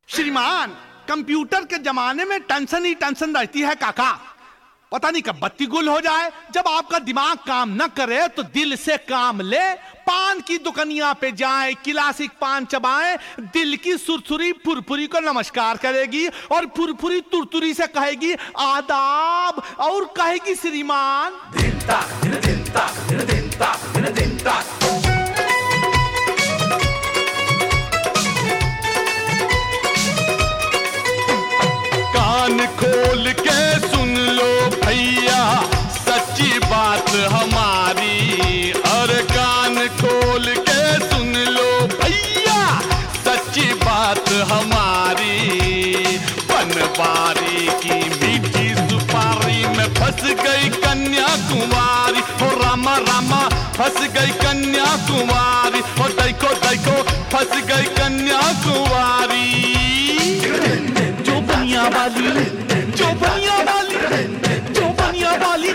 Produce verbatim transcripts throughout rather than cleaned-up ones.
श्रीमान, कंप्यूटर के जमाने में टेंशन ही टेंशन रहती है काका। पता नहीं कब बत्ती गुल हो जाए। जब आपका दिमाग काम न करे तो दिल से काम ले। पान की दुकानिया पे जाए, क्लासिक पान चबाए, दिल की सुरसुरी फुरफुरी को नमस्कार करेगी और फुरफुरी तुरतुरी से कहेगी आदाब और कहेगी श्रीमान। दिन तक, दिन दिन तक, दिन दिन तक, दिन दिन तक। कान खोल के सुन लो भैया सच्ची बात हमारी, और कान खोल के सुन लो भैया सच्ची बात हमारी। बनवारी की मीठी सुपारी में फंस गई कन्या कुमारी, हो रामा रामा फंस गई कन्या कुमारी, हो देखो देखो फंस गई कन्या कुमारी। जो बनिया वाली, जो बनिया वाली, जो बनिया वाली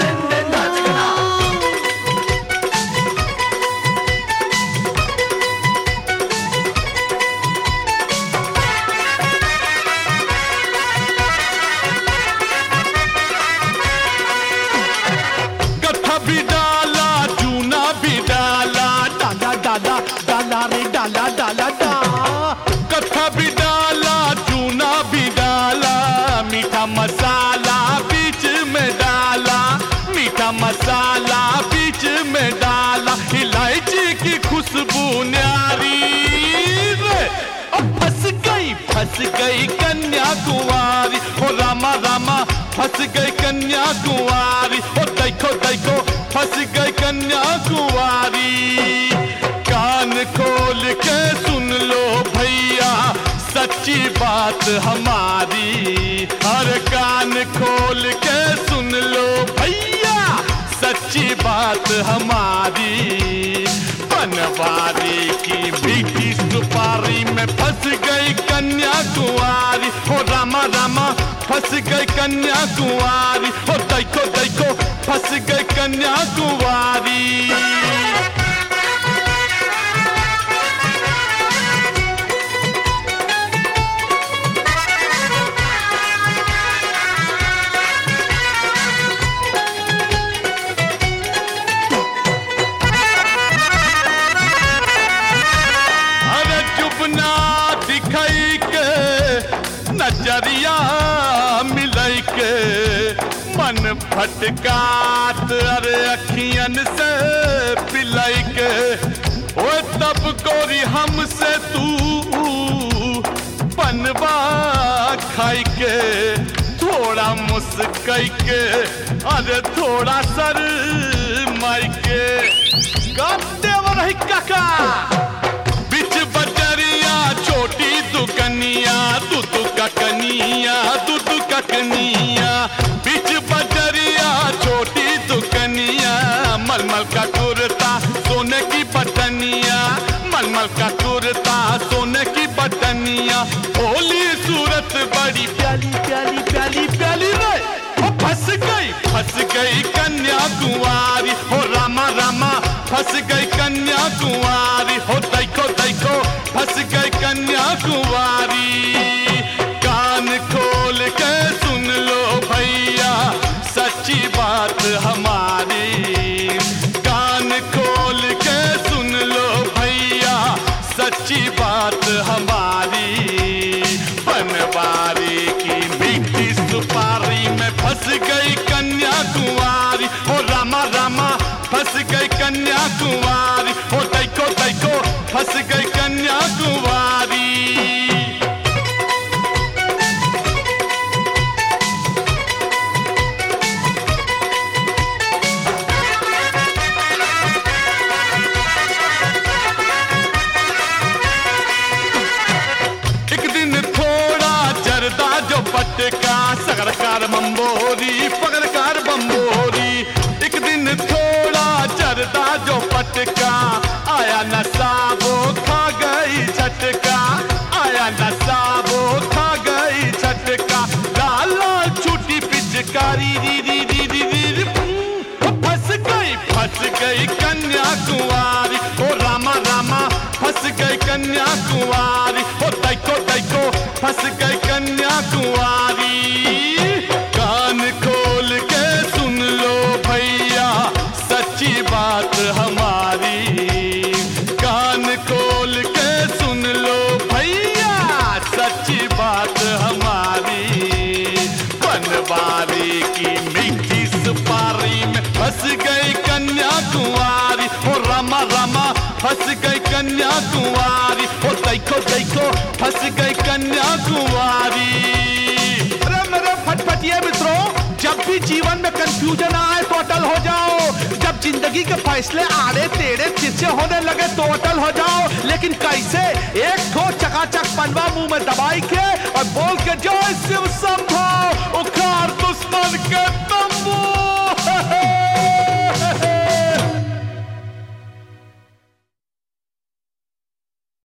गट्ठा भी डाला, चूना भी डाला, डाला डाला डाला रे डाला डाला डा। गट्ठा भी डाला, चूना भी डाला, मीठा मसाला बीच में डाला, मीठा मसाला बीच में डाला, इलायची की खुशबू न्यारी रे। अब फंस गई फंस गई कन्या कुंवारी, हो रामा रामा फंस गई कन्या कुंवारी, हो देखो देखो फंस गई कन्या कुंवारी। कान खोल के सुन लो भैया सच्ची बात हमारी, हर कान खोल के सुन लो भैया सच्ची बात हमारी। बनवारी की मीठी सुपारी में फंस गई कन्या कुंवारी, हो रामा रामा फंस गई कन्या कुंवारी, हो देखो देखो फंस गई कन्या कुंवारी। नजरिया मिलई के मन फटकात, अरे अखियन से पिलई के, ओ तब गोरी हमसे तू बनवा खाई के, थोड़ा मुस्कई के, अरे थोड़ा सर माई के। देवर है काका बिच बजरिया छोटी दुकनिया, दूध ककनिया दूध ककनिया, बिच बजरिया छोटी दुकनिया, मलमल का कुर्ता सोने की बटनिया, मलमल का कुर्ता सोने की बटनिया, भोली सूरत बड़ी प्याली प्याली प्याली प्याली रे। फंस गई फंस गई कन्या कुंवारी, हो रामा रामा फंस गई कन्या कुंवारी, हो देखो देखो फंस गई कन्या कुंवारी। कान खोल के सुन लो भैया सच्ची बात हमारी, कान खोल के सुन लो भैया सच्ची बात हमारी। बनवारी की मीठी सुपारी में फंस गई कन्या कुंवारी, हो रामा रामा फंस गई कन्या कुंवारी, हो देखो देखो फंस गई कन्या कुंवारी। एक दिन थोड़ा जरदा जो पटका, सगरकार बम्बोरी पगड़कार बम्बोरी। एक दिन थोड़ा जरदा जो पटका, आया नशा वो खा गई झटका, आया नशा वो खा गई झटका, लाल लाल छूटी पिचकारी री री री री री। फंस गई फंस गई कन्या कुंवारी, ओ रामा रामा फंस गई कन्या कुंवारी, हो देखो देखो कन्याकुमारी, ओ देखो देखो फंस गई कन्याकुमारी। अरे मेरे फटफटिए मित्रों, जब भी जीवन में कंफ्यूजन आए तो अटल हो जाओ। जब जिंदगी के फैसले आड़े टेढ़े तिरछे होने लगे तो अटल हो जाओ। लेकिन कैसे? एक ठो चकाचक पनवा मुंह में दबाई के और बोल के जय शिव शंभो, उखाड़ दुश्मन के तंबू।